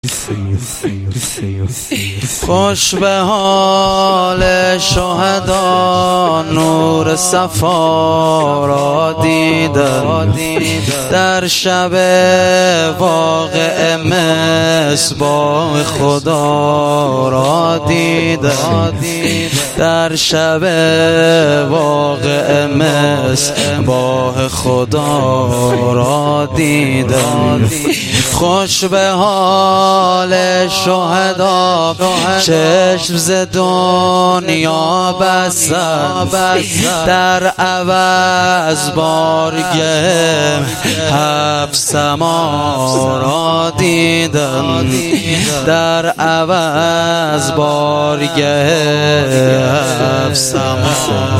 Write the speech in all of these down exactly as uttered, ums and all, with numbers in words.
خوش به حال شهدا نور صفا را دیدن در شب واقعه مصباح خدا را دیدن در شب واقعه مصباح خدا را دیدن خوش به حال شهدا چشم ز دنیا بستن در عوض بارگه هفت سما را دیدن در عوض بارگه هفت سما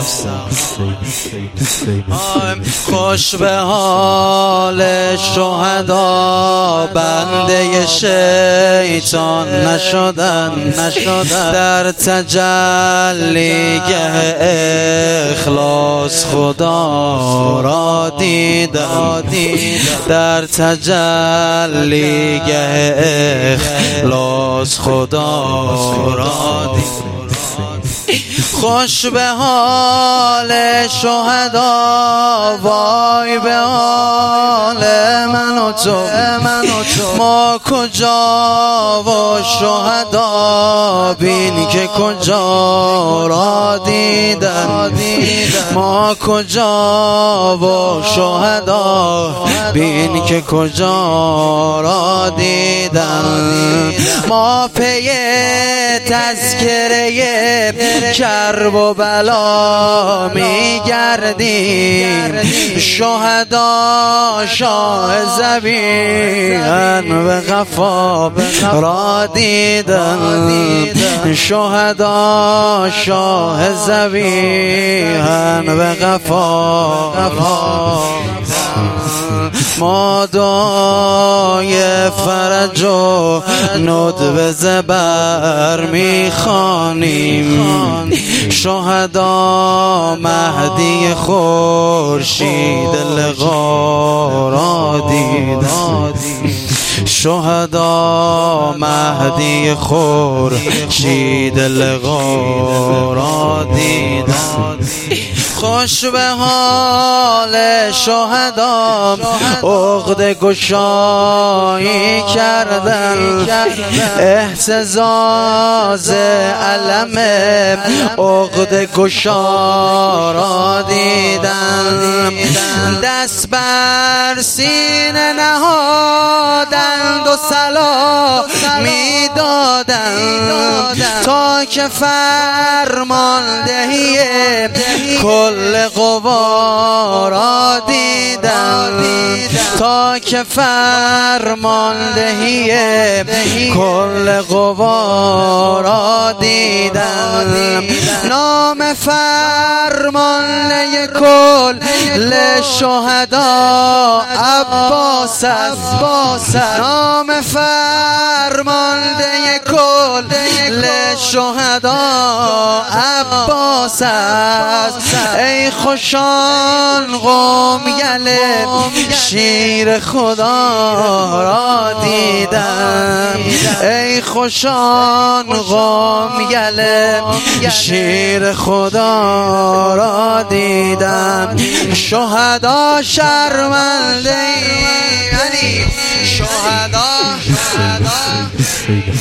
خوش به حال شهدا بنده شیطان نشدن نشدن در تجلیگه اخلاص خدا را دیدن در تجلیگه اخلاص خدا را دیدن خوش به حال شهدا وای به حال من و تو ما کجا و شهدا بین که کجا را دیدن ما کجا و شهدا بین که کجا را دیدن ما پی تذکره کرب و بلا می گردیم شهدا شاه ذبیحن و غفا را دیدن شهدا شاه ذبیحن و غفا ما دعای فرج و ندب زبر می خوانیم شهدا مهدی خورشید لقا را دیدن شهدا مهدی خورشید لقا را دیدن خوش به حال شهدا عقده گشایی کردن اهتزاز علم عقده گشا را دیدن دست بر سینه نهادند و صلا می دادند تا که فرماندهی کل قوا را دیدن تا که فرماندهی کل قوا را دیدن نام فرمانده کل شهدا عباس است نام فرمانده کل شهدا عباس است ای خوشان قوم گله شیر خدا را دیدن ای خوشان قوم گله شیر خدا را دیدن شهدا شرمنده یعنی شهدا